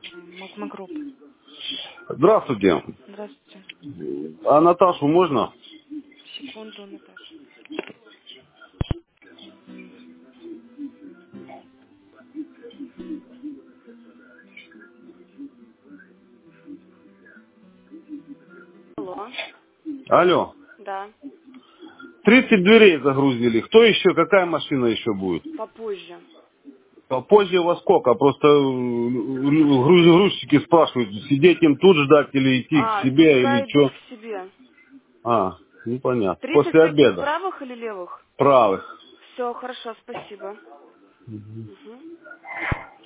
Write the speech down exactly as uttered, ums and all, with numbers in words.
Магма Групп. Здравствуйте. Здравствуйте. А Наташу можно? Секунду, Наташа. Алло. Алло. Да. тридцать дверей загрузили. Кто еще? Какая машина еще будет? Попозже. Позже во сколько? Просто э, груз- грузчики спрашивают, сидеть им тут ждать или идти к А, себе или пускай идут что? к себе. А, ну понятно. тридцать После каких, обеда. правых или левых? Правых. Все, хорошо, спасибо. Угу.